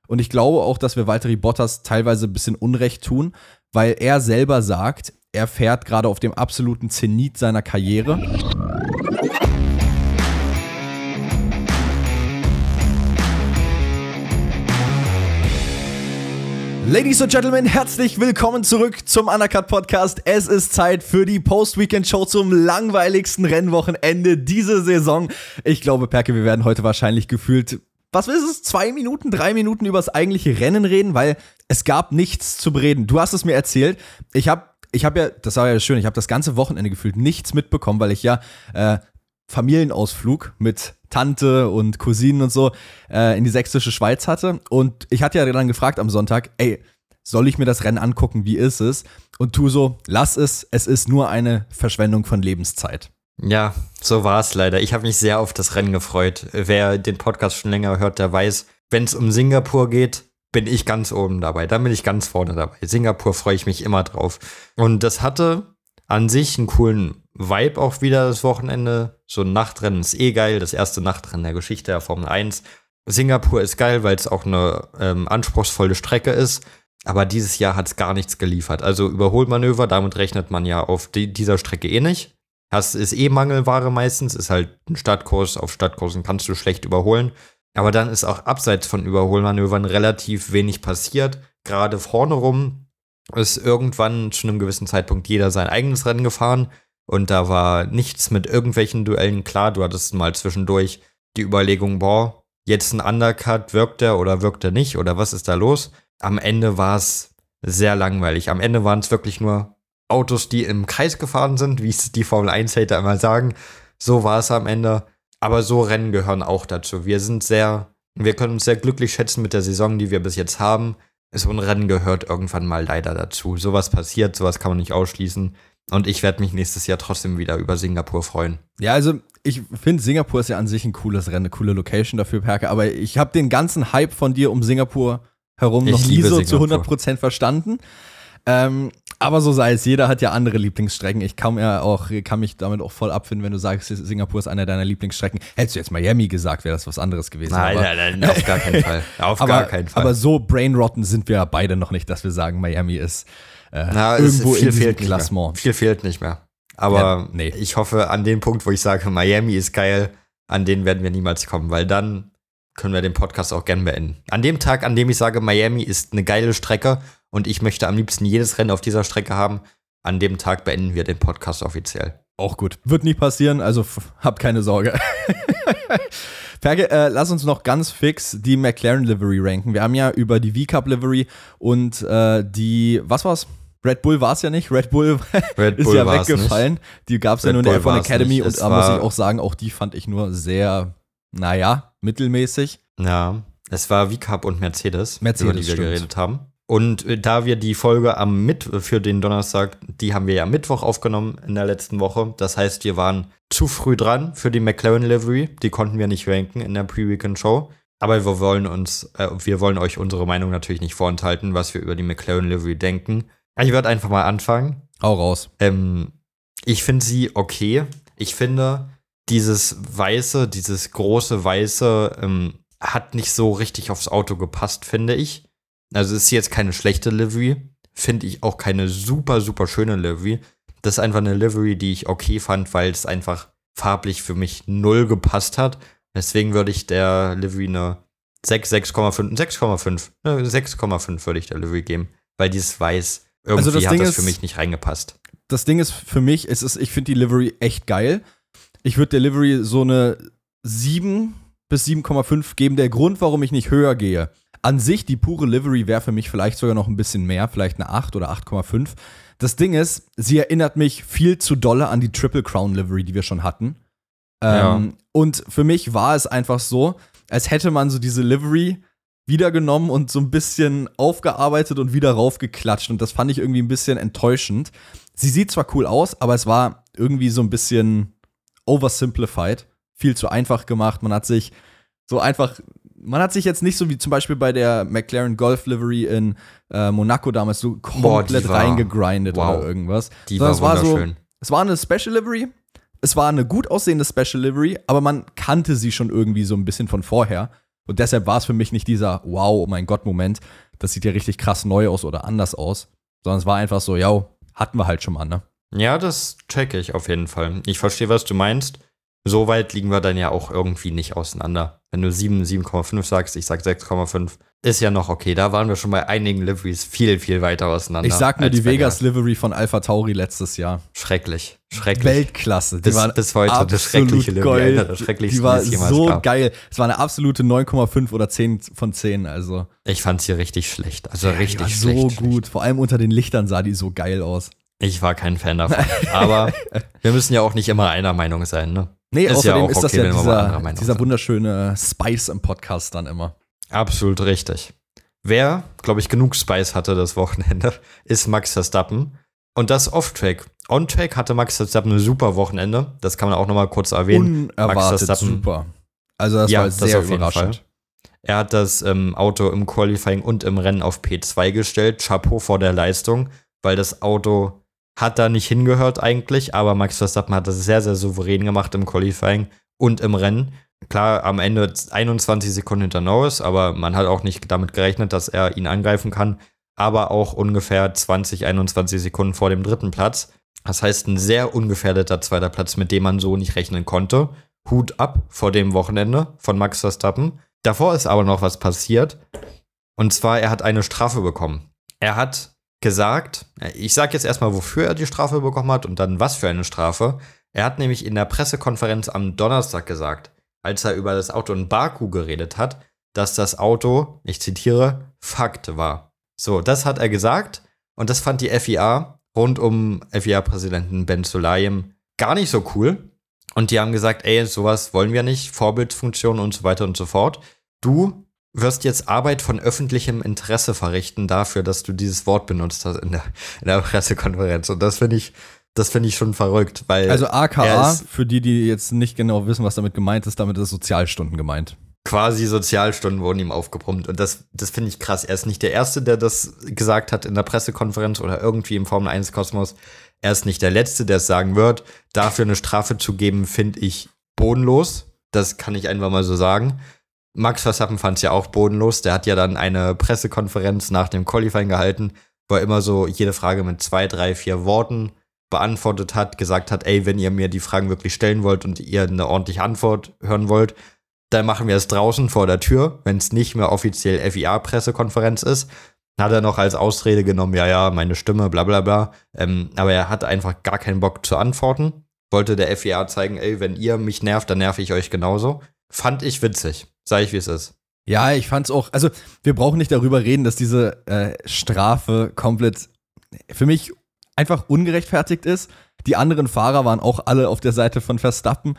Und ich glaube auch, dass wir Valtteri Bottas teilweise ein bisschen Unrecht tun, weil er selber sagt, er fährt gerade auf dem absoluten Zenit seiner Karriere. Ladies and Gentlemen, herzlich willkommen zurück zum Undercut Podcast. Es ist Zeit für die Post-Weekend-Show zum langweiligsten Rennwochenende dieser Saison. Ich glaube, Perke, wir werden heute wahrscheinlich gefühlt, was ist es, 2 Minuten, 3 Minuten über das eigentliche Rennen reden, weil es gab nichts zu bereden. Du hast es mir erzählt. Ich hab ja, das war ja schön, ich habe das ganze Wochenende gefühlt nichts mitbekommen, weil ich ja Familienausflug mit Tante und Cousinen und so in die sächsische Schweiz hatte. Und ich hatte ja dann gefragt am Sonntag, ey, soll ich mir das Rennen angucken, wie ist es? Und tu so, lass es ist nur eine Verschwendung von Lebenszeit. Ja, so war es leider. Ich habe mich sehr auf das Rennen gefreut. Wer den Podcast schon länger hört, der weiß, wenn es um Singapur geht, bin ich ganz oben dabei. Da bin ich ganz vorne dabei. Singapur freue ich mich immer drauf. Und das hatte an sich einen coolen Vibe auch wieder das Wochenende. So ein Nachtrennen ist geil. Das erste Nachtrennen der Geschichte der Formel 1. Singapur ist geil, weil es auch eine anspruchsvolle Strecke ist. Aber dieses Jahr hat es gar nichts geliefert. Also Überholmanöver, damit rechnet man ja auf dieser Strecke eh nicht. Das ist Mangelware meistens, ist halt ein Stadtkurs. Auf Stadtkursen kannst du schlecht überholen. Aber dann ist auch abseits von Überholmanövern relativ wenig passiert. Gerade vorne rum ist irgendwann zu einem gewissen Zeitpunkt jeder sein eigenes Rennen gefahren. Und da war nichts mit irgendwelchen Duellen klar. Du hattest mal zwischendurch die Überlegung, boah, jetzt ein Undercut, wirkt der oder wirkt er nicht? Oder was ist da los? Am Ende war es sehr langweilig. Am Ende waren es wirklich nur Autos, die im Kreis gefahren sind, wie es die Formel-1-Hater immer sagen. So war es am Ende. Aber so Rennen gehören auch dazu. Wir können uns sehr glücklich schätzen mit der Saison, die wir bis jetzt haben. So ein Rennen gehört irgendwann mal leider dazu. Sowas passiert, sowas kann man nicht ausschließen. Und ich werde mich nächstes Jahr trotzdem wieder über Singapur freuen. Ja, also ich finde, Singapur ist ja an sich ein cooles Rennen, eine coole Location dafür, Perke. Aber ich habe den ganzen Hype von dir um Singapur herum noch nie so zu 100% verstanden. Aber so sei es, jeder hat ja andere Lieblingsstrecken. Ich kann mich damit auch voll abfinden, wenn du sagst, Singapur ist einer deiner Lieblingsstrecken. Hättest du jetzt Miami gesagt, wäre das was anderes gewesen. Nein, auf gar keinen Fall. Gar keinen Fall. Aber so brainrotten sind wir ja beide noch nicht, dass wir sagen, Miami ist irgendwo in diesem Klassement. Viel fehlt nicht mehr. Aber ja, nee. Ich hoffe, an den Punkt, wo ich sage, Miami ist geil, an den werden wir niemals kommen, weil dann können wir den Podcast auch gern beenden. An dem Tag, an dem ich sage, Miami ist eine geile Strecke und ich möchte am liebsten jedes Rennen auf dieser Strecke haben, an dem Tag beenden wir den Podcast offiziell. Auch gut. Wird nie passieren, also hab keine Sorge. Perke, lass uns noch ganz fix die McLaren-Livery ranken. Wir haben ja über die V-Cup-Livery und was war's? Red Bull war es ja nicht. Red Bull ist ja weggefallen. Nicht. Die gab es ja nur in der F1 Academy und da muss ich auch sagen, auch die fand ich nur sehr, mittelmäßig. Ja, es war V-Cup und Mercedes, über die wir geredet haben. Und da wir die Folge für den Donnerstag, die haben wir ja am Mittwoch aufgenommen in der letzten Woche. Das heißt, wir waren zu früh dran für die McLaren Livery. Die konnten wir nicht ranken in der Pre-Weekend-Show. Aber wir wollen euch unsere Meinung natürlich nicht vorenthalten, was wir über die McLaren Livery denken. Ich würde einfach mal anfangen. Hau raus. Ich finde sie okay. Ich finde, dieses große Weiße, hat nicht so richtig aufs Auto gepasst, finde ich. Also ist jetzt keine schlechte Livery. Finde ich auch keine super, super schöne Livery. Das ist einfach eine Livery, die ich okay fand, weil es einfach farblich für mich 0 gepasst hat. Deswegen würde ich der Livery eine 6,5 würde ich der Livery geben. Weil dieses Weiß, irgendwie hat das für mich nicht reingepasst. Das Ding ist für mich, ich finde die Livery echt geil. Ich würde der Livery so eine 7 bis 7,5 geben. Der Grund, warum ich nicht höher gehe. An sich, die pure Livery wäre für mich vielleicht sogar noch ein bisschen mehr, vielleicht eine 8 oder 8,5. Das Ding ist, sie erinnert mich viel zu dolle an die Triple Crown Livery, die wir schon hatten. Und für mich war es einfach so, als hätte man so diese Livery wiedergenommen und so ein bisschen aufgearbeitet und wieder raufgeklatscht. Und das fand ich irgendwie ein bisschen enttäuschend. Sie sieht zwar cool aus, aber es war irgendwie so ein bisschen oversimplified. Viel zu einfach gemacht. Man hat sich jetzt nicht so wie zum Beispiel bei der McLaren Golf Livery in Monaco damals so komplett reingegrindet oder irgendwas. Die war wunderschön. Es war eine Special Livery, es war eine gut aussehende Special Livery, aber man kannte sie schon irgendwie so ein bisschen von vorher. Und deshalb war es für mich nicht dieser Wow, oh mein Gott-Moment, das sieht ja richtig krass neu aus oder anders aus, sondern es war einfach so, ja, hatten wir halt schon mal, ne? Ja, das checke ich auf jeden Fall. Ich verstehe, was du meinst. So weit liegen wir dann ja auch irgendwie nicht auseinander. Wenn du 7,5 sagst, ich sag 6,5, ist ja noch okay. Da waren wir schon bei einigen Liveries viel, viel weiter auseinander. Ich sag nur die Vegas-Livery von Alpha Tauri letztes Jahr. Schrecklich. Weltklasse. Die war bis heute das schreckliche Livery. Das schrecklichste, die war es jemals so gab. geil. Es war eine absolute 9,5 oder 10 von 10. Also. Ich fand's hier richtig schlecht. Also richtig die war schlecht. so gut. Vor allem unter den Lichtern sah die so geil aus. Ich war kein Fan davon. Aber wir müssen ja auch nicht immer einer Meinung sein, ne? Nee, ist außerdem ja auch ist das okay, ja dieser wunderschöne Spice im Podcast dann immer. Absolut richtig. Wer, glaube ich, genug Spice hatte das Wochenende, ist Max Verstappen. Und das Off-Track. On-Track hatte Max Verstappen ein super Wochenende. Das kann man auch nochmal kurz erwähnen. Unerwartet super. Also das war sehr überraschend. Er hat das Auto im Qualifying und im Rennen auf P2 gestellt. Chapeau vor der Leistung, weil das Auto hat da nicht hingehört eigentlich, aber Max Verstappen hat das sehr, sehr souverän gemacht im Qualifying und im Rennen. Klar, am Ende 21 Sekunden hinter Norris, aber man hat auch nicht damit gerechnet, dass er ihn angreifen kann. Aber auch ungefähr 21 Sekunden vor dem dritten Platz. Das heißt, ein sehr ungefährdeter zweiter Platz, mit dem man so nicht rechnen konnte. Hut ab vor dem Wochenende von Max Verstappen. Davor ist aber noch was passiert. Und zwar, er hat eine Strafe bekommen. Er hat gesagt, ich sage jetzt erstmal, wofür er die Strafe bekommen hat und dann was für eine Strafe. Er hat nämlich in der Pressekonferenz am Donnerstag gesagt, als er über das Auto in Baku geredet hat, dass das Auto, ich zitiere, Fakt war. So, das hat er gesagt und das fand die FIA rund um FIA-Präsidenten Ben Sulayem gar nicht so cool. Und die haben gesagt, ey, sowas wollen wir nicht, Vorbildfunktion und so weiter und so fort. Du wirst jetzt Arbeit von öffentlichem Interesse verrichten dafür, dass du dieses Wort benutzt hast in der Pressekonferenz. Und das finde ich schon verrückt, weil. Also AKA, für die jetzt nicht genau wissen, was damit gemeint ist, damit ist Sozialstunden gemeint. Quasi Sozialstunden wurden ihm aufgebrummt. Und das finde ich krass. Er ist nicht der Erste, der das gesagt hat in der Pressekonferenz oder irgendwie im Formel-1-Kosmos. Er ist nicht der Letzte, der es sagen wird. Dafür eine Strafe zu geben, finde ich bodenlos. Das kann ich einfach mal so sagen. Max Verstappen fand es ja auch bodenlos. Der hat ja dann eine Pressekonferenz nach dem Qualifying gehalten, wo er immer so jede Frage mit 2, 3, 4 Worten beantwortet hat, gesagt hat, ey, wenn ihr mir die Fragen wirklich stellen wollt und ihr eine ordentliche Antwort hören wollt, dann machen wir es draußen vor der Tür, wenn es nicht mehr offiziell FIA-Pressekonferenz ist. Hat er noch als Ausrede genommen, ja, meine Stimme, bla bla bla. Aber er hatte einfach gar keinen Bock zu antworten. Wollte der FIA zeigen, ey, wenn ihr mich nervt, dann nerv ich euch genauso. Fand ich witzig. Sag ich, wie es ist. Ja, ich fand's auch, also wir brauchen nicht darüber reden, dass diese Strafe komplett für mich einfach ungerechtfertigt ist. Die anderen Fahrer waren auch alle auf der Seite von Verstappen.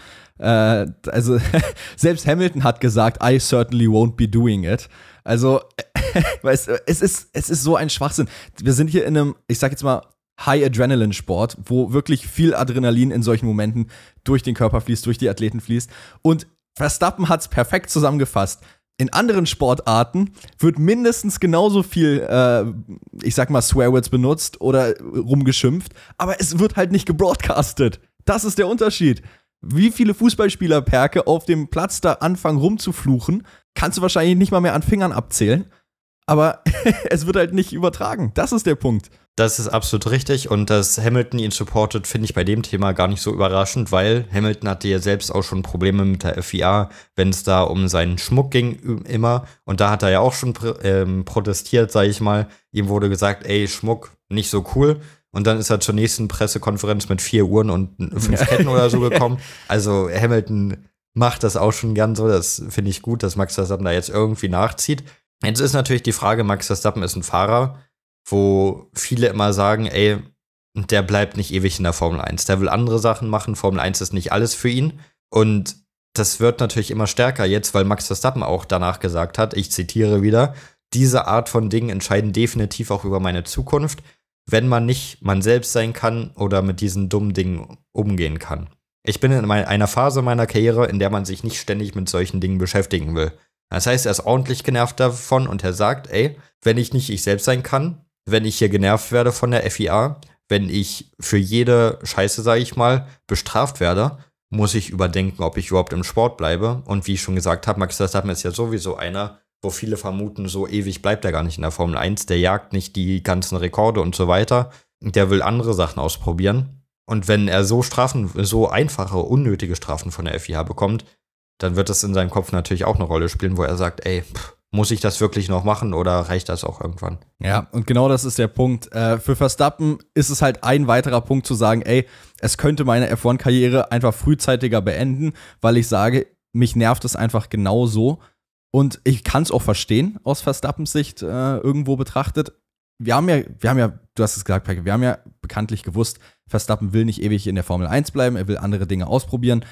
Also selbst Hamilton hat gesagt, I certainly won't be doing it. Also weißt du, es ist so ein Schwachsinn. Wir sind hier in einem, ich sag jetzt mal, High-Adrenaline-Sport, wo wirklich viel Adrenalin in solchen Momenten durch den Körper fließt, durch die Athleten fließt. Und Verstappen hat's perfekt zusammengefasst. In anderen Sportarten wird mindestens genauso viel, ich sag mal, Swearwords benutzt oder rumgeschimpft, aber es wird halt nicht gebroadcastet. Das ist der Unterschied. Wie viele Fußballspieler, Perke, auf dem Platz da anfangen rumzufluchen, kannst du wahrscheinlich nicht mal mehr an Fingern abzählen. Aber es wird halt nicht übertragen. Das ist der Punkt. Das ist absolut richtig und dass Hamilton ihn supportet, finde ich bei dem Thema gar nicht so überraschend, weil Hamilton hatte ja selbst auch schon Probleme mit der FIA, wenn es da um seinen Schmuck ging immer und da hat er ja auch schon protestiert, sage ich mal. Ihm wurde gesagt, ey, Schmuck, nicht so cool und dann ist er zur nächsten Pressekonferenz mit 4 Uhren und 5 Ketten oder so gekommen. Also Hamilton macht das auch schon gern so, das finde ich gut, dass Max Verstappen da jetzt irgendwie nachzieht. Jetzt ist natürlich die Frage, Max Verstappen ist ein Fahrer, wo viele immer sagen, ey, der bleibt nicht ewig in der Formel 1. Der will andere Sachen machen. Formel 1 ist nicht alles für ihn. Und das wird natürlich immer stärker jetzt, weil Max Verstappen auch danach gesagt hat, ich zitiere wieder, diese Art von Dingen entscheiden definitiv auch über meine Zukunft, wenn man nicht man selbst sein kann oder mit diesen dummen Dingen umgehen kann. Ich bin in einer Phase meiner Karriere, in der man sich nicht ständig mit solchen Dingen beschäftigen will. Das heißt, er ist ordentlich genervt davon und er sagt, ey, wenn ich nicht ich selbst sein kann, wenn ich hier genervt werde von der FIA, wenn ich für jede Scheiße, sage ich mal, bestraft werde, muss ich überdenken, ob ich überhaupt im Sport bleibe. Und wie ich schon gesagt habe, Max Verstappen ist ja sowieso einer, wo viele vermuten, so ewig bleibt er gar nicht in der Formel 1. Der jagt nicht die ganzen Rekorde und so weiter. Der will andere Sachen ausprobieren. Und wenn er so einfache, unnötige Strafen von der FIA bekommt, dann wird das in seinem Kopf natürlich auch eine Rolle spielen, wo er sagt, ey, muss ich das wirklich noch machen oder reicht das auch irgendwann? Ja, und genau das ist der Punkt. Für Verstappen ist es halt ein weiterer Punkt zu sagen, ey, es könnte meine F1-Karriere einfach frühzeitiger beenden, weil ich sage, mich nervt es einfach genauso. Und ich kann es auch verstehen, aus Verstappens Sicht irgendwo betrachtet. Wir haben ja, du hast es gesagt, Pecke, wir haben ja bekanntlich gewusst, Verstappen will nicht ewig in der Formel 1 bleiben, er will andere Dinge ausprobieren.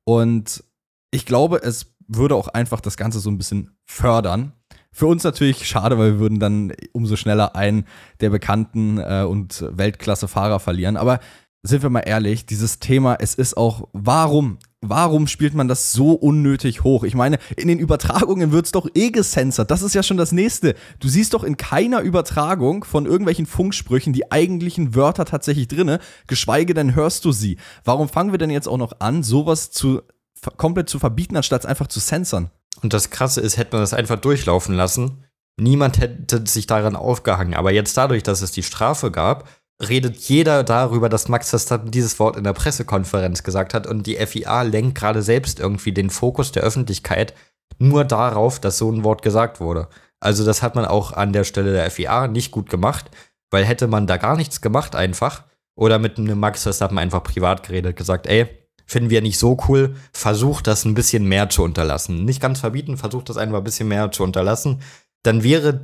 Und ich glaube, es würde auch einfach das Ganze so ein bisschen fördern. Für uns natürlich schade, weil wir würden dann umso schneller einen der bekannten und Weltklasse-Fahrer verlieren. Aber sind wir mal ehrlich, dieses Thema, es ist auch, warum spielt man das so unnötig hoch? Ich meine, in den Übertragungen wird es doch gesensert. Das ist ja schon das Nächste. Du siehst doch in keiner Übertragung von irgendwelchen Funksprüchen die eigentlichen Wörter tatsächlich drinne, geschweige denn hörst du sie. Warum fangen wir denn jetzt auch noch an, sowas komplett zu verbieten, anstatt es einfach zu censoren? Und das Krasse ist, hätte man das einfach durchlaufen lassen, niemand hätte sich daran aufgehangen. Aber jetzt dadurch, dass es die Strafe gab, redet jeder darüber, dass Max Verstappen dieses Wort in der Pressekonferenz gesagt hat und die FIA lenkt gerade selbst irgendwie den Fokus der Öffentlichkeit nur darauf, dass so ein Wort gesagt wurde. Also das hat man auch an der Stelle der FIA nicht gut gemacht, weil hätte man da gar nichts gemacht einfach oder mit einem Max Verstappen einfach privat geredet, gesagt, ey, finden wir nicht so cool, versucht das ein bisschen mehr zu unterlassen. Nicht ganz verbieten, versucht das einfach ein bisschen mehr zu unterlassen, dann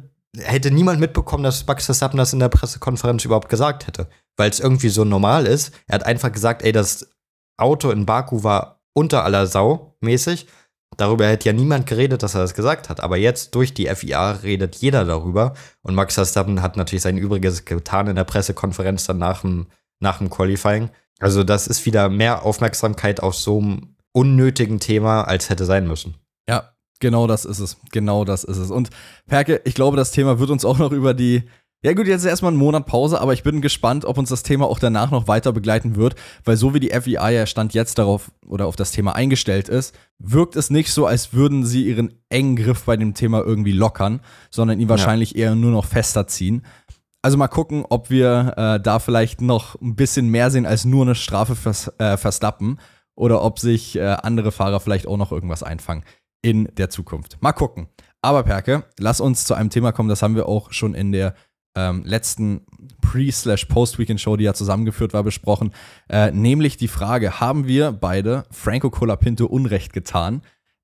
hätte niemand mitbekommen, dass Max Verstappen das in der Pressekonferenz überhaupt gesagt hätte. Weil es irgendwie so normal ist. Er hat einfach gesagt, ey, das Auto in Baku war unter aller Sau mäßig. Darüber hätte ja niemand geredet, dass er das gesagt hat. Aber jetzt durch die FIA redet jeder darüber. Und Max Verstappen hat natürlich sein Übriges getan in der Pressekonferenz dann nach dem Qualifying. Also das ist wieder mehr Aufmerksamkeit auf so einem unnötigen Thema, als hätte sein müssen. Ja. Genau das ist es. Und Perke, ich glaube, das Thema wird uns auch noch über jetzt ist erstmal ein Monat Pause, aber ich bin gespannt, ob uns das Thema auch danach noch weiter begleiten wird, weil so wie die FIA ja Stand jetzt darauf oder auf das Thema eingestellt ist, wirkt es nicht so, als würden sie ihren engen Griff bei dem Thema irgendwie lockern, sondern ihn wahrscheinlich eher nur noch fester ziehen. Also mal gucken, ob wir da vielleicht noch ein bisschen mehr sehen als nur eine Strafe fürs Verstappen oder ob sich andere Fahrer vielleicht auch noch irgendwas einfangen in der Zukunft. Mal gucken. Aber Perke, lass uns zu einem Thema kommen, das haben wir auch schon in der letzten Pre-/Post-Weekend-Show, die ja zusammengeführt war, besprochen. Nämlich die Frage, haben wir beide Franco Colapinto Unrecht getan?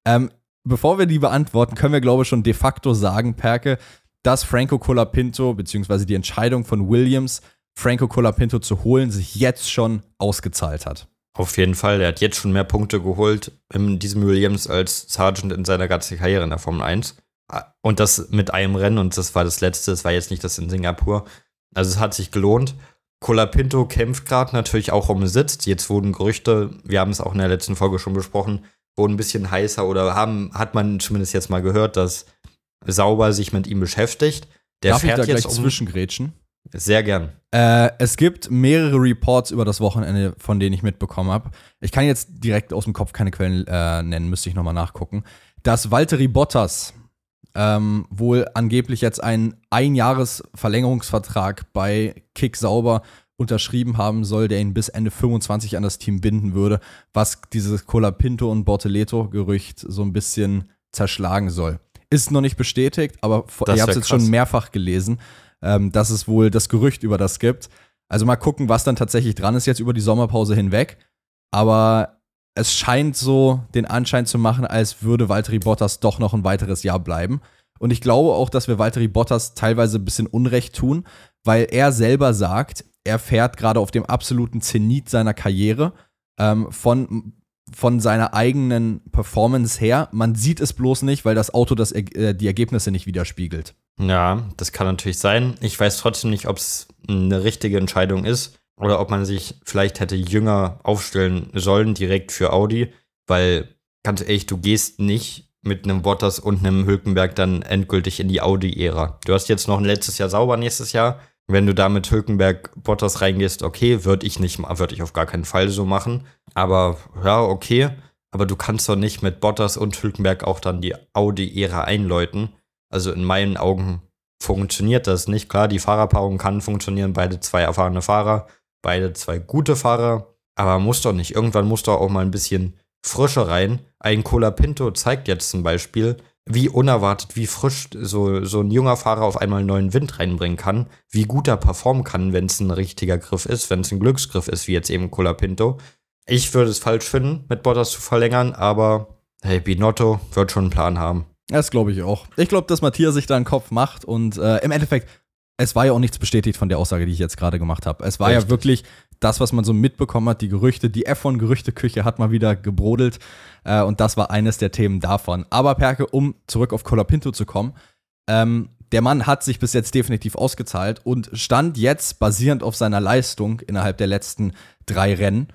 Bevor wir die beantworten, können wir, glaube ich, schon de facto sagen, Perke, dass Franco Colapinto, beziehungsweise die Entscheidung von Williams, Franco Colapinto zu holen, sich jetzt schon ausgezahlt hat. Auf jeden Fall, er hat jetzt schon mehr Punkte geholt in diesem Williams als Sargent in seiner ganzen Karriere in der Formel 1. Und das mit einem Rennen und das war das letzte, das war jetzt nicht das in Singapur. Also es hat sich gelohnt. Colapinto kämpft gerade natürlich auch um den Sitz. Jetzt wurden Gerüchte, wir haben es auch in der letzten Folge schon besprochen, wurden ein bisschen heißer oder hat man zumindest jetzt mal gehört, dass Sauber sich mit ihm beschäftigt. Der Darf fährt ich da jetzt gleich zwischengrätschen? Sehr gern. Es gibt mehrere Reports über das Wochenende, von denen ich mitbekommen habe. Ich kann jetzt direkt aus dem Kopf keine Quellen nennen, müsste ich nochmal nachgucken. Dass Valtteri Bottas wohl angeblich jetzt einen Einjahres-Verlängerungsvertrag bei Kick Sauber unterschrieben haben soll, der ihn bis Ende 25 an das Team binden würde, was dieses Colapinto und Bortoleto-Gerücht so ein bisschen zerschlagen soll. Ist noch nicht bestätigt, aber ich habe es jetzt schon mehrfach gelesen, dass es wohl das Gerücht über das gibt. Also mal gucken, was dann tatsächlich dran ist jetzt über die Sommerpause hinweg. Aber es scheint so den Anschein zu machen, als würde Valtteri Bottas doch noch ein weiteres Jahr bleiben. Und ich glaube auch, dass wir Valtteri Bottas teilweise ein bisschen Unrecht tun, weil er selber sagt, er fährt gerade auf dem absoluten Zenit seiner Karriere, von seiner eigenen Performance her. Man sieht es bloß nicht, weil das Auto die Ergebnisse nicht widerspiegelt. Ja, das kann natürlich sein. Ich weiß trotzdem nicht, ob es eine richtige Entscheidung ist oder ob man sich vielleicht hätte jünger aufstellen sollen, direkt für Audi, weil, ganz ehrlich, du gehst nicht mit einem Bottas und einem Hülkenberg dann endgültig in die Audi-Ära. Du hast jetzt noch ein letztes Jahr Sauber nächstes Jahr, Wenn du da mit Hülkenberg Bottas reingehst, okay, würde ich auf gar keinen Fall so machen. Aber ja, okay. Aber du kannst doch nicht mit Bottas und Hülkenberg auch dann die Audi-Ära einläuten. Also in meinen Augen funktioniert das nicht. Klar, die Fahrerpaarung kann funktionieren, beide zwei erfahrene Fahrer, beide zwei gute Fahrer. Aber muss doch nicht. Irgendwann muss doch auch mal ein bisschen Frische rein. Ein Colapinto zeigt jetzt zum Beispiel, wie unerwartet, wie frisch so ein junger Fahrer auf einmal einen neuen Wind reinbringen kann, wie gut er performen kann, wenn es ein richtiger Griff ist, wenn es ein Glücksgriff ist, wie jetzt eben Colapinto. Ich würde es falsch finden, mit Bottas zu verlängern, aber hey, Binotto wird schon einen Plan haben. Das glaube ich auch. Ich glaube, dass Matthias sich da einen Kopf macht und im Endeffekt, es war ja auch nichts bestätigt von der Aussage, die ich jetzt gerade gemacht habe. Es war ja wirklich das, was man so mitbekommen hat, die Gerüchte, die F1-Gerüchteküche hat mal wieder gebrodelt und das war eines der Themen davon. Aber Perke, um zurück auf Colapinto zu kommen, der Mann hat sich bis jetzt definitiv ausgezahlt und stand jetzt, basierend auf seiner Leistung innerhalb der letzten 3 Rennen,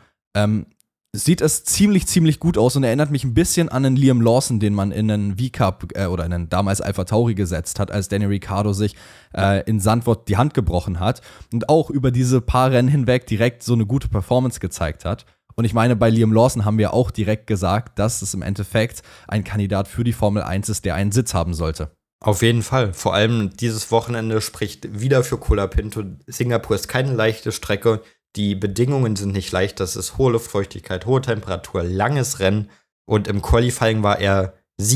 sieht es ziemlich gut aus und erinnert mich ein bisschen an einen Liam Lawson, den man in einen V-Cup oder in einen damals Alpha Tauri gesetzt hat, als Danny Ricciardo sich in Zandvoort die Hand gebrochen hat und auch über diese paar Rennen hinweg direkt so eine gute Performance gezeigt hat. Und ich meine, bei Liam Lawson haben wir auch direkt gesagt, dass es im Endeffekt ein Kandidat für die Formel 1 ist, der einen Sitz haben sollte. Auf jeden Fall. Vor allem dieses Wochenende spricht wieder für Colapinto. Singapur ist keine leichte Strecke. Die Bedingungen sind nicht leicht, das ist hohe Luftfeuchtigkeit, hohe Temperatur, langes Rennen und im Qualifying war er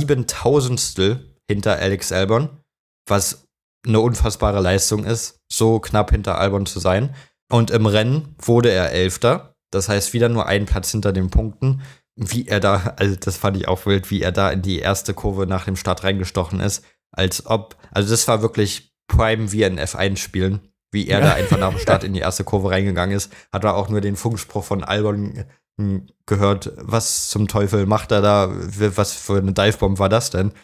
7/1000 hinter Alex Albon, was eine unfassbare Leistung ist, so knapp hinter Albon zu sein. Und im Rennen wurde er 11. Das heißt wieder nur einen Platz hinter den Punkten. Wie er da, also das fand ich auch wild, wie er da in die erste Kurve nach dem Start reingestochen ist, also das war wirklich Prime wie in F1-Spielen. Wie er da einfach nach dem Start in die erste Kurve reingegangen ist, hat er auch nur den Funkspruch von Albon gehört, was zum Teufel macht er da, was für eine Divebomb war das denn?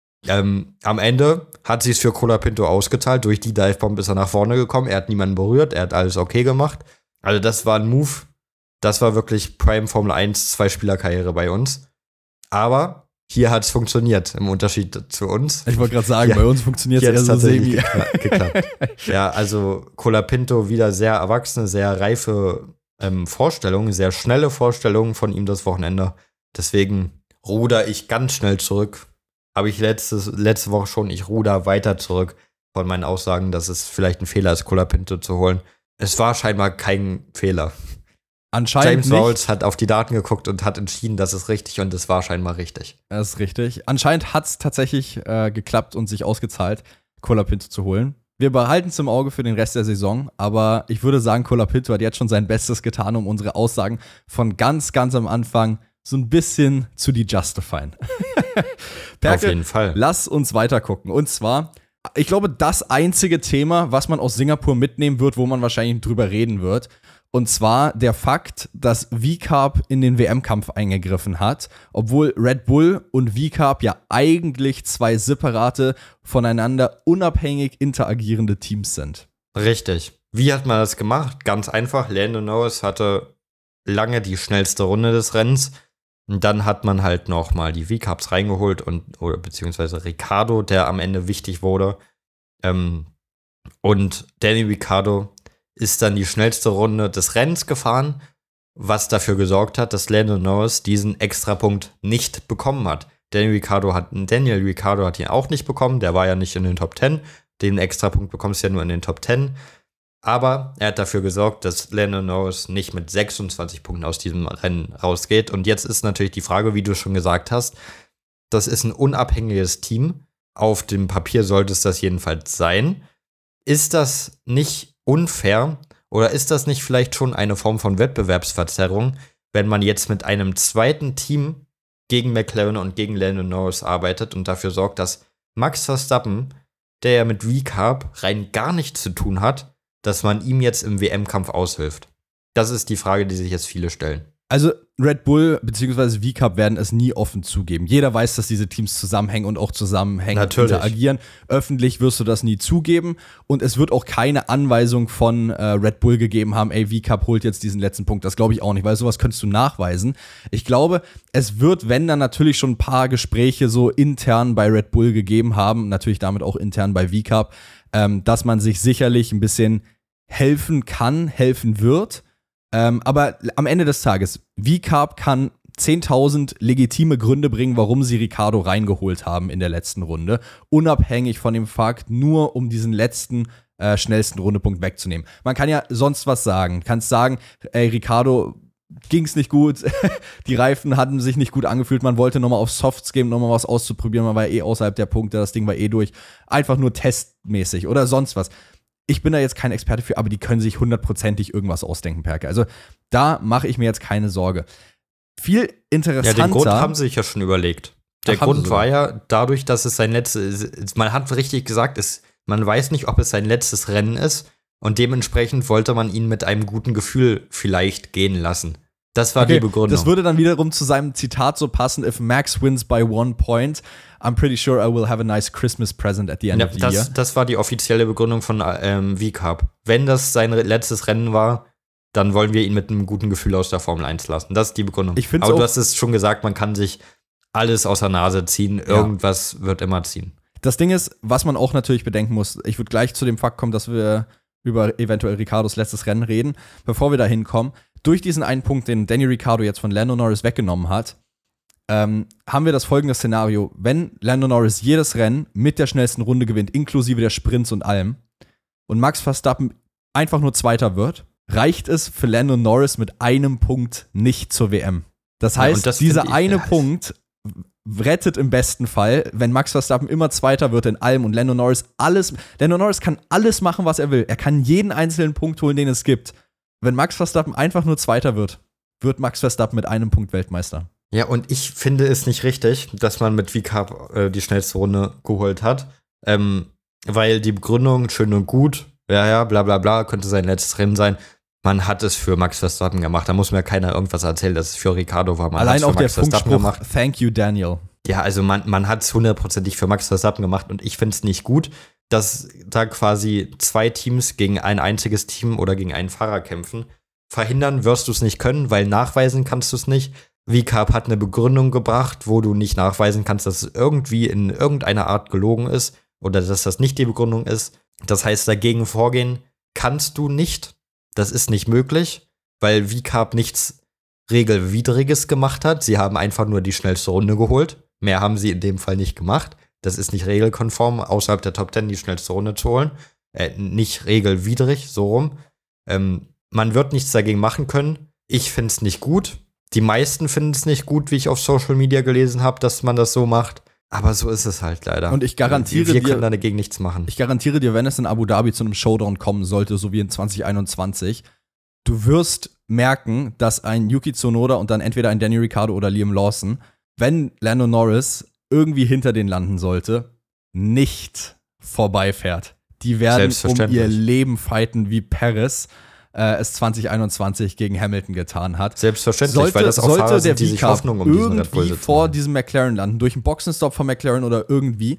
Am Ende hat sie es für Colapinto ausgezahlt, durch die Divebomb ist er nach vorne gekommen, er hat niemanden berührt, er hat alles okay gemacht. Also das war ein Move, das war wirklich Prime Formel 1 Zwei-Spieler-Karriere bei uns. Aber hier hat es funktioniert, im Unterschied zu uns. Ich wollte gerade sagen, bei uns funktioniert es eher so semi. Geklappt. Ja, also Colapinto wieder sehr erwachsene, sehr reife Vorstellungen, sehr schnelle Vorstellungen von ihm das Wochenende. Deswegen ruder ich ganz schnell zurück. Habe ich letzte Woche schon, ich ruder weiter zurück von meinen Aussagen, dass es vielleicht ein Fehler ist, Colapinto zu holen. Es war scheinbar kein Fehler. Anscheinend James Vowles hat auf die Daten geguckt und hat entschieden, das ist richtig und es war scheinbar richtig. Das ist richtig. Anscheinend hat es tatsächlich geklappt und sich ausgezahlt, Colapinto zu holen. Wir behalten es im Auge für den Rest der Saison, aber ich würde sagen, Colapinto hat jetzt schon sein Bestes getan, um unsere Aussagen von ganz am Anfang so ein bisschen zu dejustifieren. Perke, auf jeden Fall. Lass uns weiter gucken. Und zwar, ich glaube, das einzige Thema, was man aus Singapur mitnehmen wird, wo man wahrscheinlich drüber reden wird, und zwar der Fakt, dass V-Carb in den WM-Kampf eingegriffen hat, obwohl Red Bull und V-Carb ja eigentlich 2 separate, voneinander unabhängig interagierende Teams sind. Richtig. Wie hat man das gemacht? Ganz einfach. Lando Norris hatte lange die schnellste Runde des Rennens. Und dann hat man halt noch mal die V-Carbs reingeholt oder beziehungsweise Ricciardo, der am Ende wichtig wurde. Und Danny Ricciardo ist dann die schnellste Runde des Rennens gefahren, was dafür gesorgt hat, dass Lando Norris diesen Extrapunkt nicht bekommen hat. Daniel Ricciardo hat ihn auch nicht bekommen, der war ja nicht in den Top 10. Den Extrapunkt bekommst du ja nur in den Top 10. Aber er hat dafür gesorgt, dass Lando Norris nicht mit 26 Punkten aus diesem Rennen rausgeht. Und jetzt ist natürlich die Frage, wie du schon gesagt hast, das ist ein unabhängiges Team. Auf dem Papier sollte es das jedenfalls sein. Ist das nicht unfair oder ist das nicht vielleicht schon eine Form von Wettbewerbsverzerrung, wenn man jetzt mit einem zweiten Team gegen McLaren und gegen Lando Norris arbeitet und dafür sorgt, dass Max Verstappen, der ja mit V-Carb rein gar nichts zu tun hat, dass man ihm jetzt im WM-Kampf aushilft? Das ist die Frage, die sich jetzt viele stellen. Also Red Bull bzw. V-Carb werden es nie offen zugeben. Jeder weiß, dass diese Teams zusammenhängen und auch zusammenhängend interagieren. Öffentlich wirst du das nie zugeben und es wird auch keine Anweisung von Red Bull gegeben haben, ey, V-Carb holt jetzt diesen letzten Punkt. Das glaube ich auch nicht, weil sowas könntest du nachweisen. Ich glaube, es wird, wenn dann natürlich schon ein paar Gespräche so intern bei Red Bull gegeben haben, natürlich damit auch intern bei V-Carb, dass man sich sicherlich ein bisschen helfen kann, helfen wird. Aber am Ende des Tages, VCARB kann 10.000 legitime Gründe bringen, warum sie Ricciardo reingeholt haben in der letzten Runde, unabhängig von dem Fakt, nur um diesen letzten schnellsten Rundepunkt wegzunehmen. Man kann ja sonst was sagen. Du kannst sagen, ey, Ricciardo ging's nicht gut, die Reifen hatten sich nicht gut angefühlt, man wollte nochmal auf Softs geben, nochmal was auszuprobieren, man war außerhalb der Punkte, das Ding war durch. Einfach nur testmäßig oder sonst was. Ich bin da jetzt kein Experte für, aber die können sich 100%ig irgendwas ausdenken, Perke. Also da mache ich mir jetzt keine Sorge. Viel interessanter. Ja, den Grund haben sie sich ja schon überlegt. Der Grund war ja dadurch, dass es sein letztes, man hat richtig gesagt, man weiß nicht, ob es sein letztes Rennen ist und dementsprechend wollte man ihn mit einem guten Gefühl vielleicht gehen lassen. Das war die Begründung. Das würde dann wiederum zu seinem Zitat so passen: If Max wins by 1 point, I'm pretty sure I will have a nice Christmas present at the end of the year. Das war die offizielle Begründung von VCARB. Wenn das sein letztes Rennen war, dann wollen wir ihn mit einem guten Gefühl aus der Formel 1 lassen. Das ist die Begründung. Aber du hast es schon gesagt, man kann sich alles aus der Nase ziehen. Irgendwas wird immer ziehen. Das Ding ist, was man auch natürlich bedenken muss, ich würde gleich zu dem Fakt kommen, dass wir über eventuell Ricciardos letztes Rennen reden. Bevor wir da hinkommen, durch diesen einen Punkt, den Danny Ricciardo jetzt von Lando Norris weggenommen hat, haben wir das folgende Szenario: Wenn Lando Norris jedes Rennen mit der schnellsten Runde gewinnt, inklusive der Sprints und allem, und Max Verstappen einfach nur Zweiter wird, reicht es für Lando Norris mit einem Punkt nicht zur WM. Das heißt, dieser eine Punkt rettet im besten Fall, wenn Max Verstappen immer Zweiter wird in allem und Lando Norris kann alles machen, was er will. Er kann jeden einzelnen Punkt holen, den es gibt. Wenn Max Verstappen einfach nur Zweiter wird Max Verstappen mit einem Punkt Weltmeister. Ja, und ich finde es nicht richtig, dass man mit VCARB die schnellste Runde geholt hat, weil die Begründung schön und gut, bla bla bla, könnte sein letztes Rennen sein. Man hat es für Max Verstappen gemacht. Da muss mir keiner irgendwas erzählen, dass es für Ricciardo war. Man allein auch der Funkspruch, thank you, Daniel. Ja, also man hat es 100%ig für Max Verstappen gemacht und ich finde es nicht gut, dass da quasi 2 Teams gegen ein einziges Team oder gegen einen Fahrer kämpfen. Verhindern wirst du es nicht können, weil nachweisen kannst du es nicht. VCARB hat eine Begründung gebracht, wo du nicht nachweisen kannst, dass es irgendwie in irgendeiner Art gelogen ist oder dass das nicht die Begründung ist. Das heißt, dagegen vorgehen kannst du nicht. Das ist nicht möglich, weil VCARB nichts Regelwidriges gemacht hat. Sie haben einfach nur die schnellste Runde geholt. Mehr haben sie in dem Fall nicht gemacht. Das ist nicht regelkonform, außerhalb der Top 10 die schnellste Runde zu holen. Nicht regelwidrig, so rum. Man wird nichts dagegen machen können. Ich finde es nicht gut. Die meisten finden es nicht gut, wie ich auf Social Media gelesen habe, dass man das so macht. Aber so ist es halt leider. Und ich garantiere wir können dagegen nichts machen. Ich garantiere dir, wenn es in Abu Dhabi zu einem Showdown kommen sollte, so wie in 2021, du wirst merken, dass ein Yuki Tsunoda und dann entweder ein Danny Ricciardo oder Liam Lawson, wenn Lando Norris irgendwie hinter den landen sollte, nicht vorbeifährt. Die werden um ihr Leben fighten, wie Perez es 2021 gegen Hamilton getan hat. Selbstverständlich, weil das auch Fahrer sind, die sich Hoffnung um diesen Red Bull sitzen. Vor diesem McLaren landen, durch einen Boxenstopp von McLaren oder irgendwie,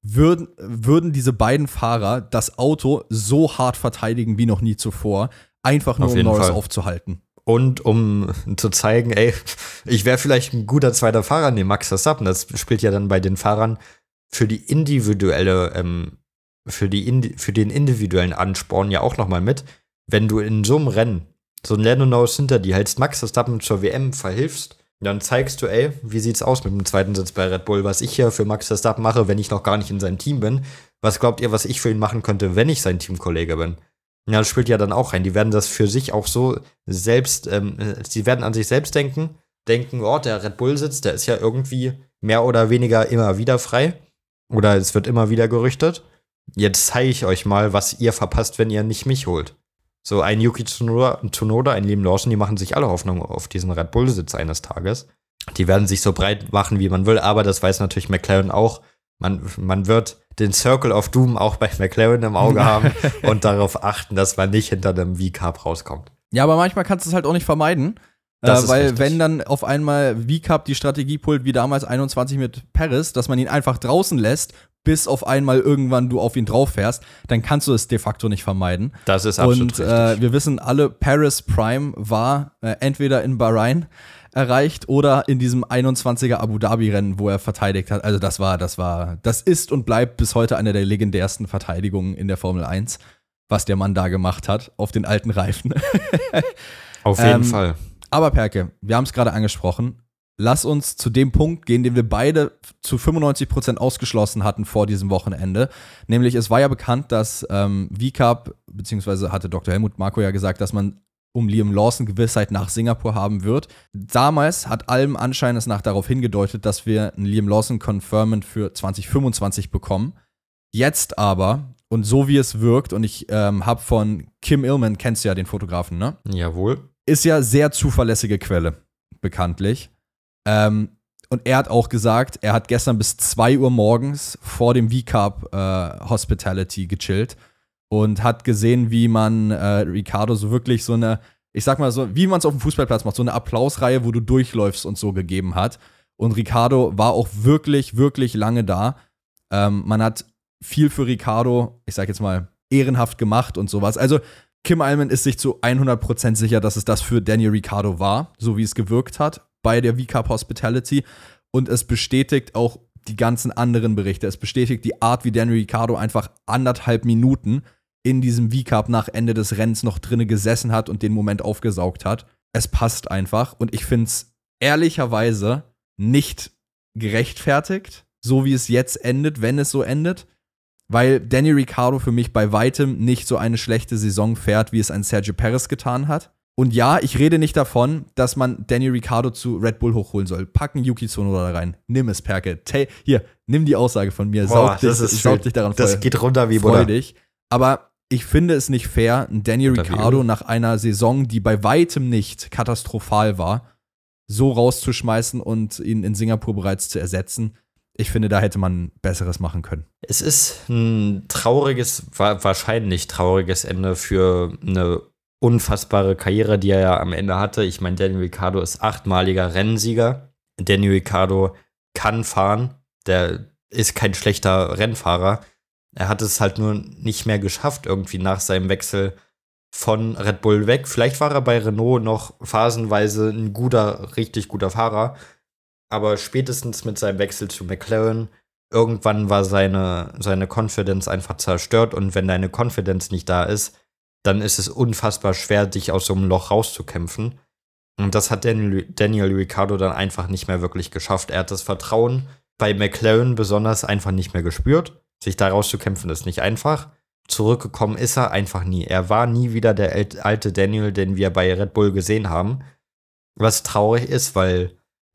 würden diese beiden Fahrer das Auto so hart verteidigen wie noch nie zuvor, einfach nur um Norris aufzuhalten. Und um zu zeigen, ey, ich wäre vielleicht ein guter zweiter Fahrer neben Max Verstappen. Das spielt ja dann bei den Fahrern für die individuelle, für den individuellen Ansporn ja auch nochmal mit. Wenn du in so einem Rennen so ein Lando Norris hinter dir hältst, Max Verstappen zur WM verhilfst, dann zeigst du, ey, wie sieht's aus mit dem zweiten Sitz bei Red Bull, was ich hier für Max Verstappen mache, wenn ich noch gar nicht in seinem Team bin. Was glaubt ihr, was ich für ihn machen könnte, wenn ich sein Teamkollege bin? Ja, das spielt ja dann auch rein. Die werden das für sich auch so selbst, sie werden an sich selbst denken, oh, der Red Bull-Sitz, der ist ja irgendwie mehr oder weniger immer wieder frei. Oder es wird immer wieder gerüchtet. Jetzt zeige ich euch mal, was ihr verpasst, wenn ihr nicht mich holt. So ein Yuki Tsunoda, ein Liam Lawson, die machen sich alle Hoffnung auf diesen Red Bull-Sitz eines Tages. Die werden sich so breit machen, wie man will, aber das weiß natürlich McLaren auch. Man wird den Circle of Doom auch bei McLaren im Auge haben und darauf achten, dass man nicht hinter einem VCARB rauskommt. Ja, aber manchmal kannst du es halt auch nicht vermeiden. Weil richtig. Wenn dann auf einmal VCARB die Strategie pult, wie damals 21 mit Perez, dass man ihn einfach draußen lässt, bis auf einmal irgendwann du auf ihn drauf fährst, dann kannst du es de facto nicht vermeiden. Das ist absolut richtig. Und wir wissen alle, Paris Prime war entweder in Bahrain erreicht oder in diesem 21er Abu Dhabi-Rennen, wo er verteidigt hat. Also das ist und bleibt bis heute eine der legendärsten Verteidigungen in der Formel 1. was der Mann da gemacht hat auf den alten Reifen. Auf jeden Fall. Aber Perke, wir haben es gerade angesprochen. Lass uns zu dem Punkt gehen, den wir beide zu 95% ausgeschlossen hatten vor diesem Wochenende. Nämlich, es war ja bekannt, dass VCAP, beziehungsweise hatte Dr. Helmut Marko ja gesagt, dass man um Liam Lawson Gewissheit nach Singapur haben wird. Damals hat allem Anscheines nach darauf hingedeutet, dass wir ein Liam Lawson Conferment für 2025 bekommen. Jetzt aber, und so wie es wirkt, und ich habe von Kim Illman, kennst du ja den Fotografen, ne? Jawohl. Ist ja sehr zuverlässige Quelle, bekanntlich. Und er hat auch gesagt, er hat gestern bis 2 Uhr morgens vor dem VCAP Hospitality gechillt und hat gesehen, wie man Ricciardo so wirklich so eine, ich sag mal so, wie man es auf dem Fußballplatz macht, so eine Applausreihe, wo du durchläufst und so gegeben hat. Und Ricciardo war auch wirklich, wirklich lange da. Man hat viel für Ricciardo, ich sag jetzt mal, ehrenhaft gemacht und sowas. Also Kim Illman ist sich zu 100% sicher, dass es das für Daniel Ricciardo war, so wie es gewirkt hat bei der VCAP Hospitality. Und es bestätigt auch die ganzen anderen Berichte. Es bestätigt die Art, wie Daniel Ricciardo einfach 1,5 Minuten in diesem VCAP nach Ende des Rennens noch drinne gesessen hat und den Moment aufgesaugt hat. Es passt einfach. Und ich finde es ehrlicherweise nicht gerechtfertigt, so wie es jetzt endet, wenn es so endet. Weil Daniel Ricciardo für mich bei weitem nicht so eine schlechte Saison fährt, wie es ein Sergio Perez getan hat. Und ja, ich rede nicht davon, dass man Daniel Ricciardo zu Red Bull hochholen soll. Packen Yuki Tsunoda da rein. Nimm es, Perke. Hier, nimm die Aussage von mir. Saug dich daran voll. Das geht runter wie Freu Butter. dich. Aber ich finde es nicht fair, Daniel Ricciardo nach einer Saison, die bei weitem nicht katastrophal war, so rauszuschmeißen und ihn in Singapur bereits zu ersetzen. Ich finde, da hätte man Besseres machen können. Es ist ein wahrscheinlich trauriges Ende für eine unfassbare Karriere, die er ja am Ende hatte. Ich meine, Daniel Ricciardo ist 8-maliger Rennsieger. Daniel Ricciardo kann fahren. Der ist kein schlechter Rennfahrer. Er hat es halt nur nicht mehr geschafft, irgendwie nach seinem Wechsel von Red Bull weg. Vielleicht war er bei Renault noch phasenweise ein richtig guter Fahrer. Aber spätestens mit seinem Wechsel zu McLaren, irgendwann war seine Confidence einfach zerstört. Und wenn deine Confidence nicht da ist, dann ist es unfassbar schwer, dich aus so einem Loch rauszukämpfen. Und das hat Daniel Ricciardo dann einfach nicht mehr wirklich geschafft. Er hat das Vertrauen bei McLaren besonders einfach nicht mehr gespürt. Sich da rauszukämpfen ist nicht einfach. Zurückgekommen ist er einfach nie. Er war nie wieder der alte Daniel, den wir bei Red Bull gesehen haben. Was traurig ist, weil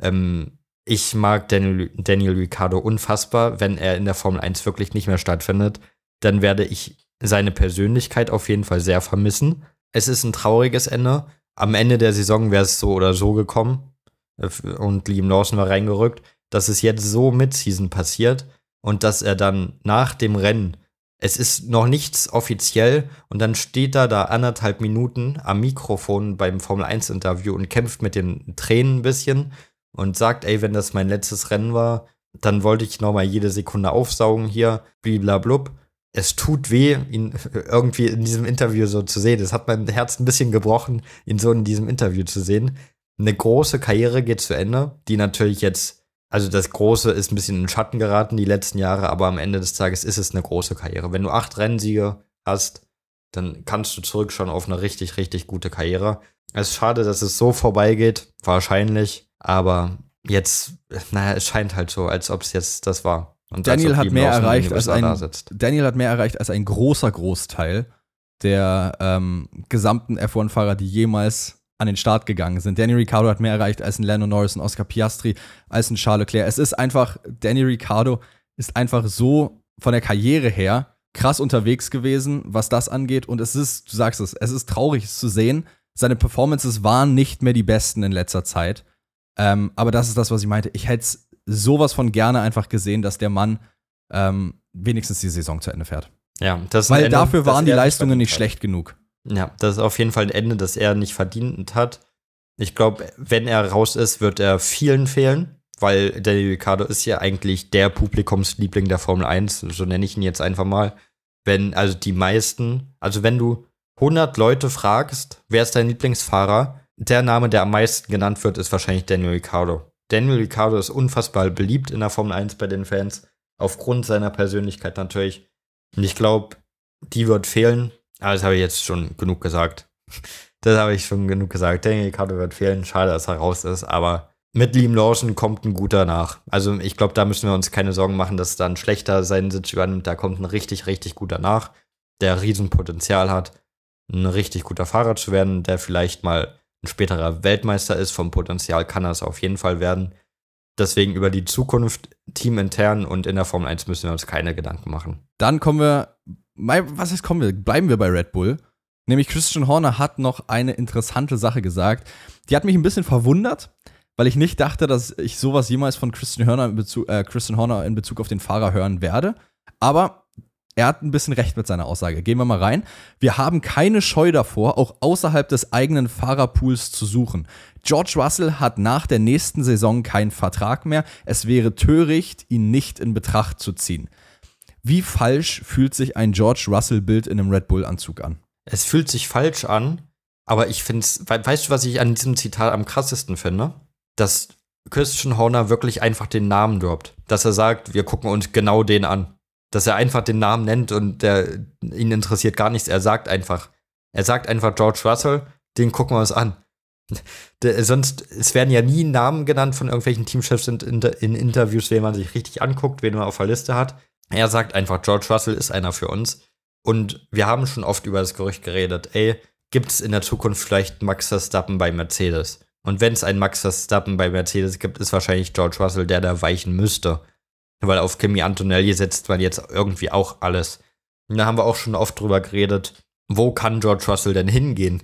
ich mag Daniel Ricciardo unfassbar. Wenn er in der Formel 1 wirklich nicht mehr stattfindet, dann werde ich seine Persönlichkeit auf jeden Fall sehr vermissen. Es ist ein trauriges Ende. Am Ende der Saison wäre es so oder so gekommen und Liam Lawson war reingerückt, dass es jetzt so Mid-Season passiert und dass er dann nach dem Rennen, es ist noch nichts offiziell und dann steht er da 1,5 Minuten am Mikrofon beim Formel-1-Interview und kämpft mit den Tränen ein bisschen und sagt, ey, wenn das mein letztes Rennen war, dann wollte ich nochmal jede Sekunde aufsaugen hier, bliblablub. Es tut weh, ihn irgendwie in diesem Interview so zu sehen. Es hat mein Herz ein bisschen gebrochen, ihn so in diesem Interview zu sehen. Eine große Karriere geht zu Ende, die natürlich jetzt, also das Große ist ein bisschen in den Schatten geraten die letzten Jahre, aber am Ende des Tages ist es eine große Karriere. Wenn du 8 Rennsiege hast, dann kannst du zurückschauen auf eine richtig, richtig gute Karriere. Es ist schade, dass es so vorbeigeht, wahrscheinlich, aber jetzt, es scheint halt so, als ob es jetzt das war. Und Daniel hat mehr erreicht als ein großer Großteil der gesamten F1-Fahrer, die jemals an den Start gegangen sind. Daniel Ricciardo hat mehr erreicht als ein Lando Norris, ein Oscar Piastri, als ein Charles Leclerc. Es ist einfach, Daniel Ricciardo ist einfach so von der Karriere her krass unterwegs gewesen, was das angeht. Und es ist, du sagst es ist traurig, es zu sehen. Seine Performances waren nicht mehr die besten in letzter Zeit. Aber das ist das, was ich meinte. Ich hätte es sowas von gerne einfach gesehen, dass der Mann wenigstens die Saison zu Ende fährt. Ja, das Weil dafür waren die Leistungen nicht schlecht genug. Ja, das ist auf jeden Fall ein Ende, das er nicht verdient hat. Ich glaube, wenn er raus ist, wird er vielen fehlen, weil Daniel Ricciardo ist ja eigentlich der Publikumsliebling der Formel 1, so nenne ich ihn jetzt einfach mal. Wenn du 100 Leute fragst, wer ist dein Lieblingsfahrer, der Name, der am meisten genannt wird, ist wahrscheinlich Daniel Ricciardo. Daniel Ricciardo ist unfassbar beliebt in der Formel 1 bei den Fans, aufgrund seiner Persönlichkeit natürlich. Und ich glaube, die wird fehlen. Aber das habe ich jetzt schon genug gesagt. Daniel Ricciardo wird fehlen. Schade, dass er raus ist. Aber mit Liam Lawson kommt ein guter nach. Also ich glaube, da müssen wir uns keine Sorgen machen, dass dann schlechter seinen Sitz übernimmt. Da kommt ein richtig, richtig guter nach, der Riesenpotenzial hat, ein richtig guter Fahrer zu werden, der vielleicht mal ein späterer Weltmeister ist. Vom Potenzial kann er es auf jeden Fall werden. Deswegen über die Zukunft, teamintern und in der Formel 1 müssen wir uns keine Gedanken machen. Dann bleiben wir bei Red Bull. Nämlich Christian Horner hat noch eine interessante Sache gesagt. Die hat mich ein bisschen verwundert, weil ich nicht dachte, dass ich sowas jemals von Christian Horner in Bezug auf den Fahrer hören werde. Aber er hat ein bisschen recht mit seiner Aussage. Gehen wir mal rein. Wir haben keine Scheu davor, auch außerhalb des eigenen Fahrerpools zu suchen. George Russell hat nach der nächsten Saison keinen Vertrag mehr. Es wäre töricht, ihn nicht in Betracht zu ziehen. Wie falsch fühlt sich ein George Russell-Bild in einem Red Bull-Anzug an? Es fühlt sich falsch an, aber ich finde es, weißt du, was ich an diesem Zitat am krassesten finde? Dass Christian Horner wirklich einfach den Namen droppt. Dass er sagt, wir gucken uns genau den an. Dass er einfach den Namen nennt und ihn interessiert gar nichts. Er sagt einfach George Russell, den gucken wir uns an. Sonst, es werden ja nie Namen genannt von irgendwelchen Teamchefs in Interviews, wen man sich richtig anguckt, wen man auf der Liste hat. Er sagt einfach, George Russell ist einer für uns. Und wir haben schon oft über das Gerücht geredet, gibt es in der Zukunft vielleicht Max Verstappen bei Mercedes? Und wenn es einen Max Verstappen bei Mercedes gibt, ist wahrscheinlich George Russell, der da weichen müsste. Weil auf Kimi Antonelli setzt man jetzt irgendwie auch alles. Und da haben wir auch schon oft drüber geredet, wo kann George Russell denn hingehen,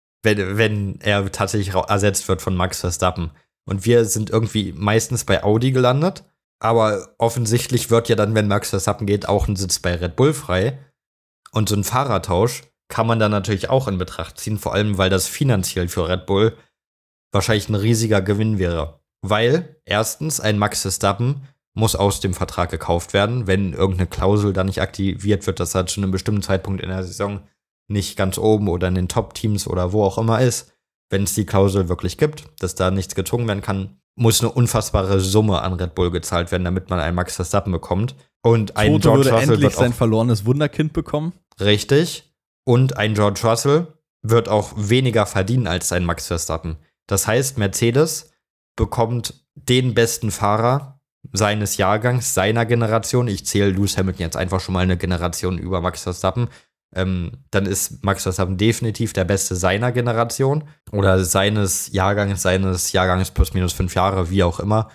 wenn er tatsächlich ersetzt wird von Max Verstappen. Und wir sind irgendwie meistens bei Audi gelandet, aber offensichtlich wird ja dann, wenn Max Verstappen geht, auch ein Sitz bei Red Bull frei. Und so ein Fahrertausch kann man dann natürlich auch in Betracht ziehen, vor allem, weil das finanziell für Red Bull wahrscheinlich ein riesiger Gewinn wäre. Weil, erstens, ein Max Verstappen muss aus dem Vertrag gekauft werden, wenn irgendeine Klausel da nicht aktiviert wird, dass er zu einem bestimmten Zeitpunkt in der Saison nicht ganz oben oder in den Top-Teams oder wo auch immer ist. Wenn es die Klausel wirklich gibt, dass da nichts gezogen werden kann, muss eine unfassbare Summe an Red Bull gezahlt werden, damit man einen Max Verstappen bekommt. Und ein Toto George würde Russell endlich wird sein verlorenes Wunderkind bekommen. Richtig. Und ein George Russell wird auch weniger verdienen als ein Max Verstappen. Das heißt, Mercedes bekommt den besten Fahrer seines Jahrgangs, seiner Generation. Ich zähle Lewis Hamilton jetzt einfach schon mal eine Generation über Max Verstappen. Dann ist Max Verstappen definitiv der Beste seiner Generation oder seines Jahrgangs plus minus 5 Jahre, wie auch immer.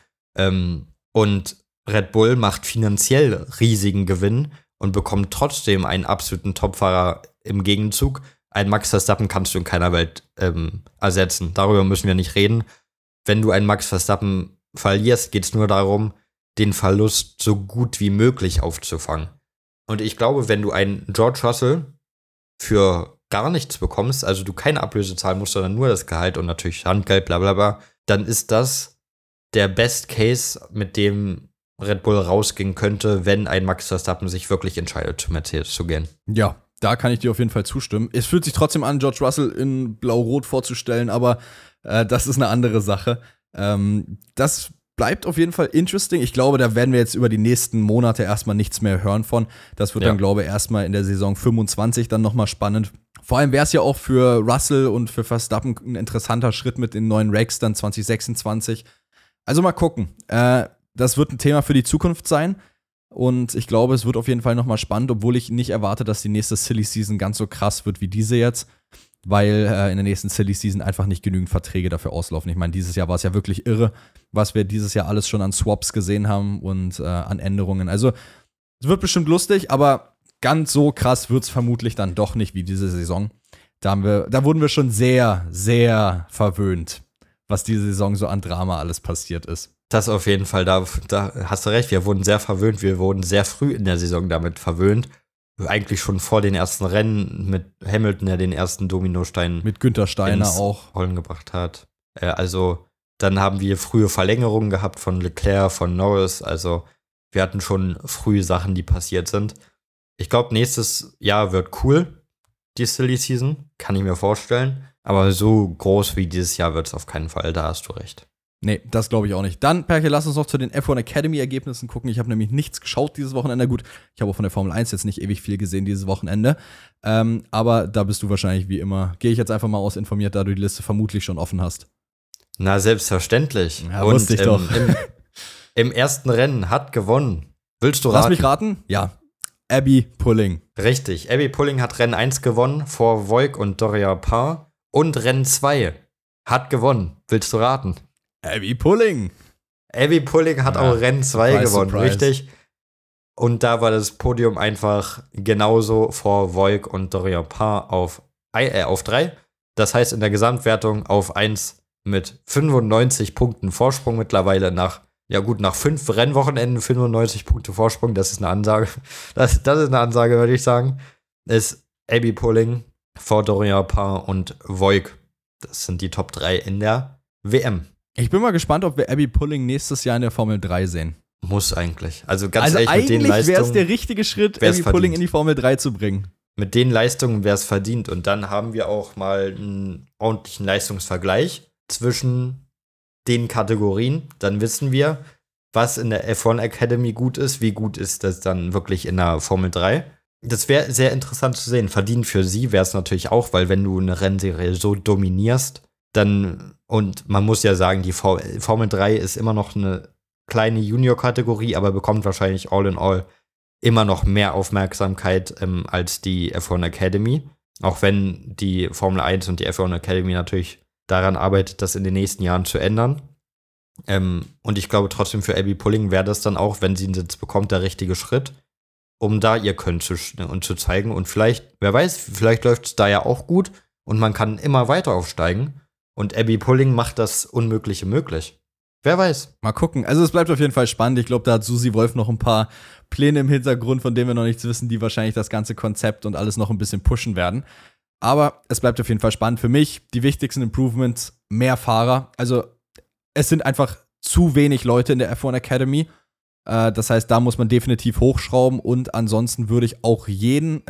Und Red Bull macht finanziell riesigen Gewinn und bekommt trotzdem einen absoluten Topfahrer im Gegenzug. Ein Max Verstappen kannst du in keiner Welt ersetzen. Darüber müssen wir nicht reden. Wenn du einen Max Verstappen verlierst, geht es nur darum, den Verlust so gut wie möglich aufzufangen. Und ich glaube, wenn du einen George Russell für gar nichts bekommst, also du keine Ablöse zahlen musst, sondern nur das Gehalt und natürlich Handgeld, bla bla bla, dann ist das der Best Case, mit dem Red Bull rausgehen könnte, wenn ein Max Verstappen sich wirklich entscheidet, zu Mercedes zu gehen. Ja, da kann ich dir auf jeden Fall zustimmen. Es fühlt sich trotzdem an, George Russell in Blau-Rot vorzustellen, aber das ist eine andere Sache. Das bleibt auf jeden Fall interesting. Ich glaube, da werden wir jetzt über die nächsten Monate erstmal nichts mehr hören von. Das wird dann, glaube ich, erstmal in der Saison 25 dann nochmal spannend. Vor allem wäre es ja auch für Russell und für Verstappen ein interessanter Schritt mit den neuen Regs dann 2026. Also mal gucken. Das wird ein Thema für die Zukunft sein. Und ich glaube, es wird auf jeden Fall nochmal spannend, obwohl ich nicht erwarte, dass die nächste Silly Season ganz so krass wird wie diese jetzt. Weil in der nächsten Silly Season einfach nicht genügend Verträge dafür auslaufen. Ich meine, dieses Jahr war es ja wirklich irre, was wir dieses Jahr alles schon an Swaps gesehen haben und an Änderungen. Also, es wird bestimmt lustig, aber ganz so krass wird es vermutlich dann doch nicht wie diese Saison. Da wurden wir schon sehr, sehr verwöhnt, was diese Saison so an Drama alles passiert ist. Das auf jeden Fall, da hast du recht, wir wurden sehr verwöhnt, wir wurden sehr früh in der Saison damit verwöhnt. Eigentlich schon vor den ersten Rennen mit Hamilton, der den ersten Dominostein mit Günther Steiner auch Rollen gebracht hat. Also dann haben wir frühe Verlängerungen gehabt von Leclerc, von Norris. Also wir hatten schon früh Sachen, die passiert sind. Ich glaube, nächstes Jahr wird cool, die Silly Season. Kann ich mir vorstellen. Aber so groß wie dieses Jahr wird es auf keinen Fall, da hast du recht. Nee, das glaube ich auch nicht. Dann, Perke, lass uns noch zu den F1 Academy-Ergebnissen gucken. Ich habe nämlich nichts geschaut dieses Wochenende. Gut, ich habe auch von der Formel 1 jetzt nicht ewig viel gesehen dieses Wochenende. Aber da bist du wahrscheinlich wie immer, gehe ich jetzt einfach mal aus informiert, da du die Liste vermutlich schon offen hast. Na, selbstverständlich. Ja, wusste ich doch. Im ersten Rennen hat gewonnen. Willst du raten? Lass mich raten? Ja. Abby Pulling. Richtig. Abby Pulling hat Rennen 1 gewonnen vor Voigt und Doria Parr. Und Rennen 2 hat gewonnen. Willst du raten? Abby Pulling. Abby Pulling hat auch Rennen 2 gewonnen, surprise. richtig? Und da war das Podium einfach genauso vor Voigt und Doria Parr auf 3. Das heißt in der Gesamtwertung auf 1 mit 95 Punkten Vorsprung mittlerweile nach 5 Rennwochenenden 95 Punkte Vorsprung. Das ist eine Ansage. Das ist eine Ansage, würde ich sagen. Ist Abby Pulling vor Doria Parr und Voigt. Das sind die Top 3 in der WM. Ich bin mal gespannt, ob wir Abby Pulling nächstes Jahr in der Formel 3 sehen. Muss eigentlich. Also ganz ehrlich, mit den eigentlich wäre es Leistungen der richtige Schritt, Abby Pulling in die Formel 3 zu bringen. Mit den Leistungen wäre es verdient. Und dann haben wir auch mal einen ordentlichen Leistungsvergleich zwischen den Kategorien. Dann wissen wir, was in der F1 Academy gut ist. Wie gut ist das dann wirklich in der Formel 3? Das wäre sehr interessant zu sehen. Verdient für sie wäre es natürlich auch, weil wenn du eine Rennserie so dominierst, dann, und man muss ja sagen, die Formel 3 ist immer noch eine kleine Junior-Kategorie, aber bekommt wahrscheinlich all in all immer noch mehr Aufmerksamkeit als die F1 Academy. Auch wenn die Formel 1 und die F1 Academy natürlich daran arbeitet, das in den nächsten Jahren zu ändern. Und ich glaube trotzdem für Abby Pulling wäre das dann auch, wenn sie einen Sitz bekommt, der richtige Schritt, um da ihr Können zu zeigen. Und vielleicht, wer weiß, vielleicht läuft es da ja auch gut und man kann immer weiter aufsteigen. Und Abby Pulling macht das Unmögliche möglich. Wer weiß. Mal gucken. Also es bleibt auf jeden Fall spannend. Ich glaube, da hat Susi Wolf noch ein paar Pläne im Hintergrund, von denen wir noch nichts wissen, die wahrscheinlich das ganze Konzept und alles noch ein bisschen pushen werden. Aber es bleibt auf jeden Fall spannend. Für mich die wichtigsten Improvements, mehr Fahrer. Also es sind einfach zu wenig Leute in der F1 Academy. Das heißt, da muss man definitiv hochschrauben. Und ansonsten würde ich auf jeden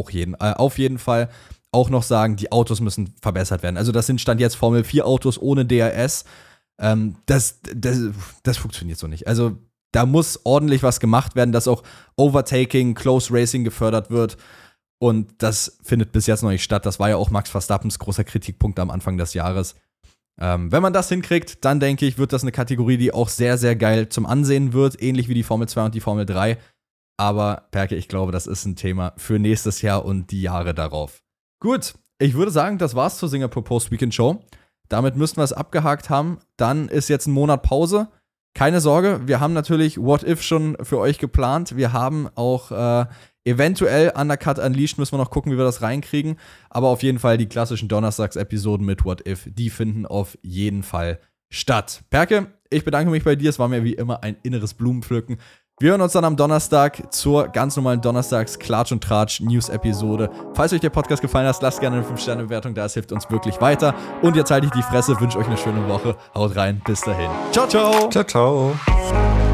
Fall auch noch sagen, die Autos müssen verbessert werden. Also das sind Stand jetzt Formel 4 Autos ohne DRS. Das funktioniert so nicht. Also da muss ordentlich was gemacht werden, dass auch Overtaking, Close Racing gefördert wird. Und das findet bis jetzt noch nicht statt. Das war ja auch Max Verstappens großer Kritikpunkt am Anfang des Jahres. Wenn man das hinkriegt, dann denke ich, wird das eine Kategorie, die auch sehr, sehr geil zum Ansehen wird. Ähnlich wie die Formel 2 und die Formel 3. Aber, Perke, ich glaube, das ist ein Thema für nächstes Jahr und die Jahre darauf. Gut, ich würde sagen, das war's zur Singapore Post Weekend Show. Damit müssten wir es abgehakt haben. Dann ist jetzt ein Monat Pause. Keine Sorge, wir haben natürlich What If schon für euch geplant. Wir haben auch eventuell Undercut Unleashed, müssen wir noch gucken, wie wir das reinkriegen. Aber auf jeden Fall die klassischen Donnerstags-Episoden mit What If, die finden auf jeden Fall statt. Perke, ich bedanke mich bei dir. Es war mir wie immer ein inneres Blumenpflücken. Wir hören uns dann am Donnerstag zur ganz normalen Donnerstags-Klatsch- und Tratsch-News-Episode. Falls euch der Podcast gefallen hat, lasst gerne eine 5-Sterne-Bewertung da, es hilft uns wirklich weiter. Und jetzt halte ich die Fresse, wünsche euch eine schöne Woche. Haut rein, bis dahin. Ciao, ciao. Ciao, ciao.